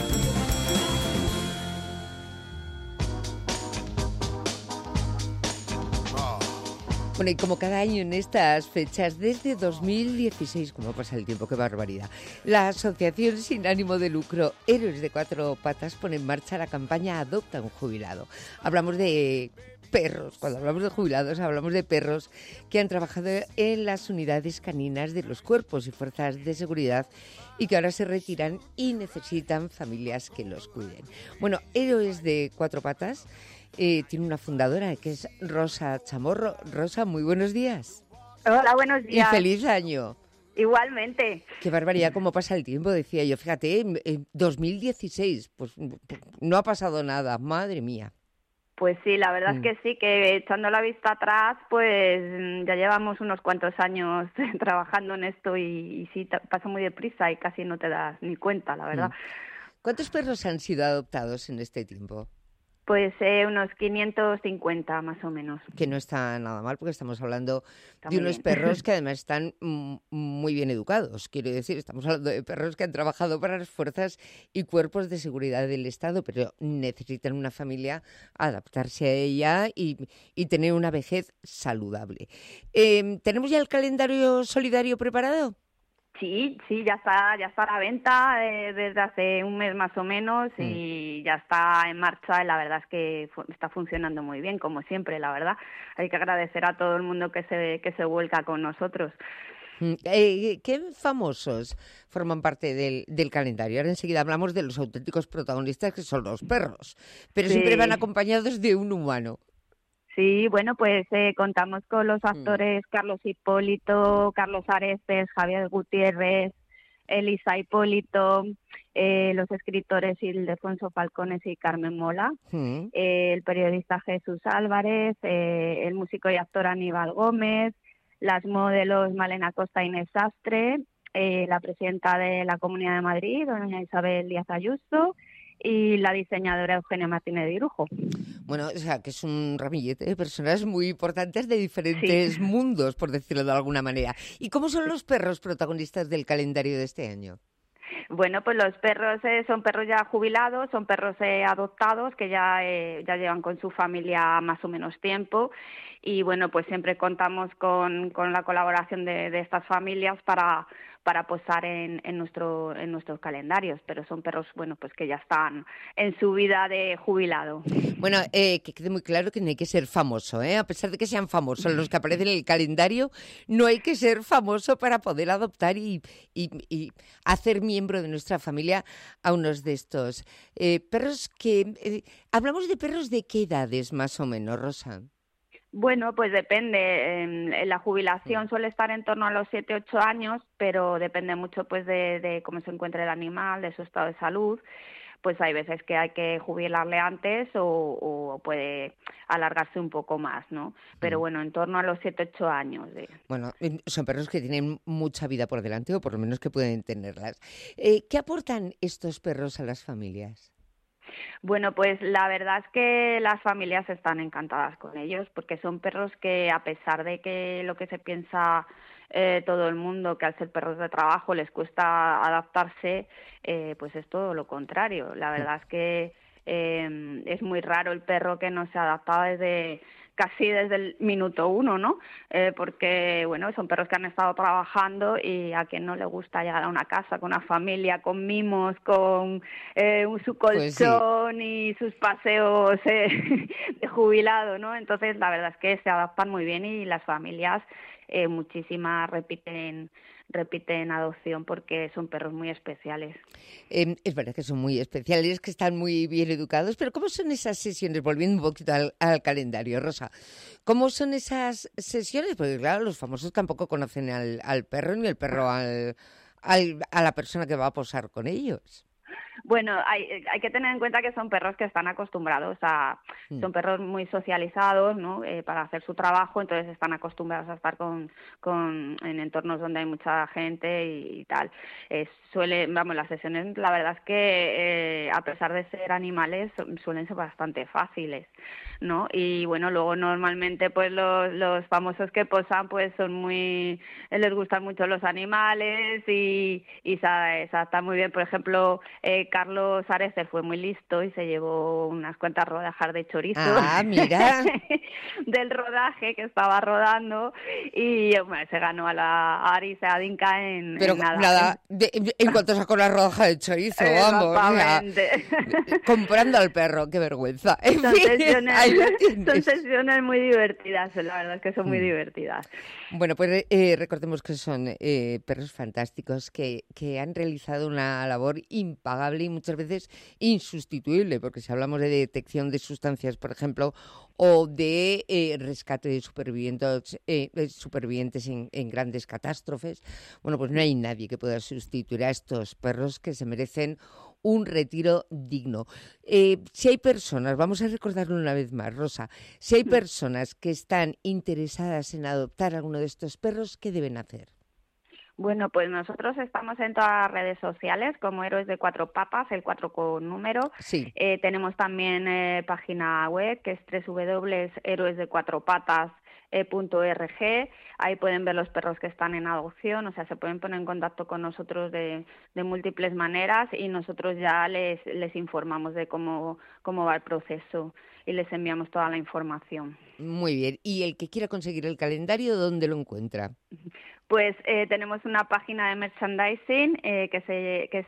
Bueno, y como cada año en estas fechas, desde 2016, como pasa el tiempo, qué barbaridad, la Asociación Sin Ánimo de Lucro Héroes de Cuatro Patas pone en marcha la campaña Adopta un Jubilado. Hablamos de perros, cuando hablamos de jubilados hablamos de perros que han trabajado en las unidades caninas de los cuerpos y fuerzas de seguridad y que ahora se retiran y necesitan familias que los cuiden. Bueno, Héroes de Cuatro Patas tiene una fundadora que es Rosa Chamorro. Rosa, muy buenos días. Hola, buenos días. Y feliz año. Igualmente. Qué barbaridad cómo pasa el tiempo, decía yo. Fíjate, en 2016, pues no ha pasado nada, madre mía. Pues sí, la verdad es que sí, que echando la vista atrás, pues ya llevamos unos cuantos años trabajando en esto y sí, pasa muy deprisa y casi no te das ni cuenta, la verdad. ¿Cuántos perros han sido adoptados en este tiempo? Pues unos 550 más o menos. Que no está nada mal porque estamos hablando Está de muy unos bien. perros que además están muy bien educados. Quiero decir, estamos hablando de perros que han trabajado para las fuerzas y cuerpos de seguridad del Estado, pero necesitan una familia, adaptarse a ella y tener una vejez saludable. ¿Tenemos ya el calendario solidario preparado? Sí, ya está a la venta desde hace un mes más o menos y ya está en marcha y la verdad es que está funcionando muy bien, como siempre, la verdad. Hay que agradecer a todo el mundo que se vuelca con nosotros. ¿Qué famosos forman parte del calendario? Ahora enseguida hablamos de los auténticos protagonistas que son los perros, pero Sí. siempre van acompañados de un humano. Sí, bueno, pues contamos con los actores Carlos Hipólito, Carlos Areces, Javier Gutiérrez, Elisa Hipólito, los escritores Ildefonso Falcones y Carmen Mola, el periodista Jesús Álvarez, el músico y actor Aníbal Gómez, las modelos Malena Costa e Inés Sastre, la presidenta de la Comunidad de Madrid, doña Isabel Díaz Ayuso, y la diseñadora Eugenia Martínez de Irujo. Bueno, o sea, que es un ramillete de personas muy importantes de diferentes mundos, por decirlo de alguna manera. ¿Y cómo son los perros protagonistas del calendario de este año? Bueno, pues los perros son perros ya jubilados, son perros adoptados que ya llevan con su familia más o menos tiempo, y bueno, pues siempre contamos con la colaboración de estas familias para posar en nuestros calendarios, pero son perros, bueno, pues que ya están en su vida de jubilado. Bueno, que quede muy claro que no hay que ser famoso, ¿eh? A pesar de que sean famosos los que aparecen en el calendario, no hay que ser famoso para poder adoptar y hacer miembro de nuestra familia a unos de estos perros que... hablamos de perros de qué edades más o menos, Rosa. Bueno, pues depende. La jubilación suele estar en torno a los 7-8 años, pero depende mucho pues de cómo se encuentre el animal, de su estado de salud. Pues hay veces que hay que jubilarle antes o puede alargarse un poco más, ¿no? Pero bueno, en torno a los 7-8 años. Bueno, son perros que tienen mucha vida por delante, o por lo menos que pueden tenerlas. ¿Qué aportan estos perros a las familias? Bueno, pues la verdad es que las familias están encantadas con ellos, porque son perros que, a pesar de que lo que se piensa todo el mundo, que al ser perros de trabajo les cuesta adaptarse, pues es todo lo contrario. La verdad es que es muy raro el perro que no se adapta casi desde el minuto 1, ¿no? Porque, bueno, son perros que han estado trabajando, y a quien no le gusta llegar a una casa con una familia, con mimos, con su colchón y sus paseos de jubilado, ¿no? Entonces, la verdad es que se adaptan muy bien, y las familias, muchísimas repiten adopción porque son perros muy especiales. Es verdad que son muy especiales, que están muy bien educados, pero ¿cómo son esas sesiones? Volviendo un poquito al calendario, Rosa, ¿cómo son esas sesiones? Porque claro, los famosos tampoco conocen al perro, ni el perro a la persona que va a posar con ellos. Bueno, hay que tener en cuenta que son perros que están acostumbrados son perros muy socializados, ¿no? Para hacer su trabajo, entonces están acostumbrados a estar en entornos donde hay mucha gente y tal. Las sesiones, la verdad es que a pesar de ser animales, suelen ser bastante fáciles, ¿no? Y bueno, luego normalmente pues los famosos que posan pues les gustan mucho los animales y se adaptan muy bien. Por ejemplo, Carlos Areces fue muy listo y se llevó unas cuantas rodajas de chorizo. Ah, mira. Del rodaje que estaba rodando, y bueno, se ganó a la Arisa Adinka en nada. En cuanto sacó la rodaja de chorizo, vamos. Comprando al perro, qué vergüenza. Son sesiones muy divertidas, la verdad es que son muy divertidas. Bueno, pues recordemos que son perros fantásticos que han realizado una labor impagable y muchas veces insustituible, porque si hablamos de detección de sustancias, por ejemplo, o de rescate de supervivientes en grandes catástrofes, bueno, pues no hay nadie que pueda sustituir a estos perros que se merecen un retiro digno. Si hay personas, vamos a recordarlo una vez más, Rosa, si hay personas que están interesadas en adoptar alguno de estos perros, ¿qué deben hacer? Bueno, pues nosotros estamos en todas las redes sociales como Héroes de Cuatro Patas, el 4 con número. Sí. Tenemos también página web que es www.héroesdecuatropatas.org. Ahí pueden ver los perros que están en adopción, o sea, se pueden poner en contacto con nosotros de múltiples maneras, y nosotros ya les informamos de cómo va el proceso y les enviamos toda la información. Muy bien. ¿Y el que quiera conseguir el calendario, dónde lo encuentra? Pues tenemos una página de merchandising que es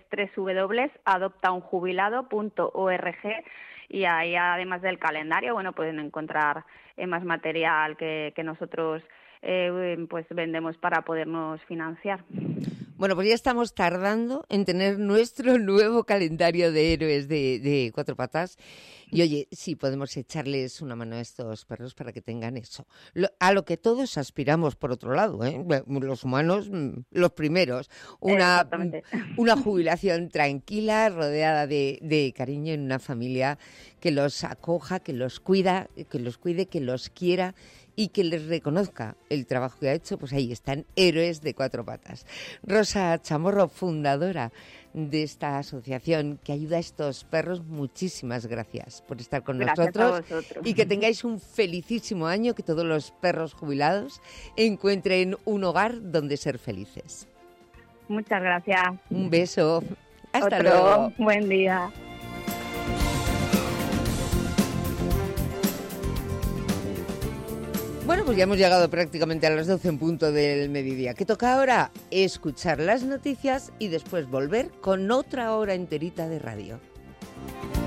www.adoptaunjubilado.org, y ahí, además del calendario, bueno, pueden encontrar más material que nosotros pues vendemos para podernos financiar. Bueno, pues ya estamos tardando en tener nuestro nuevo calendario de héroes de cuatro patas. Y oye, sí, podemos echarles una mano a estos perros para que tengan eso. A lo que todos aspiramos, por otro lado, ¿eh? Los humanos, los primeros. Una jubilación tranquila, rodeada de cariño, en una familia que los acoja, que los cuide, que los quiera y que les reconozca el trabajo que ha hecho, pues ahí están, héroes de 4 patas. Rosa Chamorro, fundadora de esta asociación que ayuda a estos perros, muchísimas gracias por estar con nosotros y que tengáis un felicísimo año, que todos los perros jubilados encuentren un hogar donde ser felices. Muchas gracias. Un beso. Hasta luego. Buen día. Bueno, pues ya hemos llegado prácticamente a las 12 en punto del mediodía. ¿Qué toca ahora? Escuchar las noticias y después volver con otra hora enterita de radio.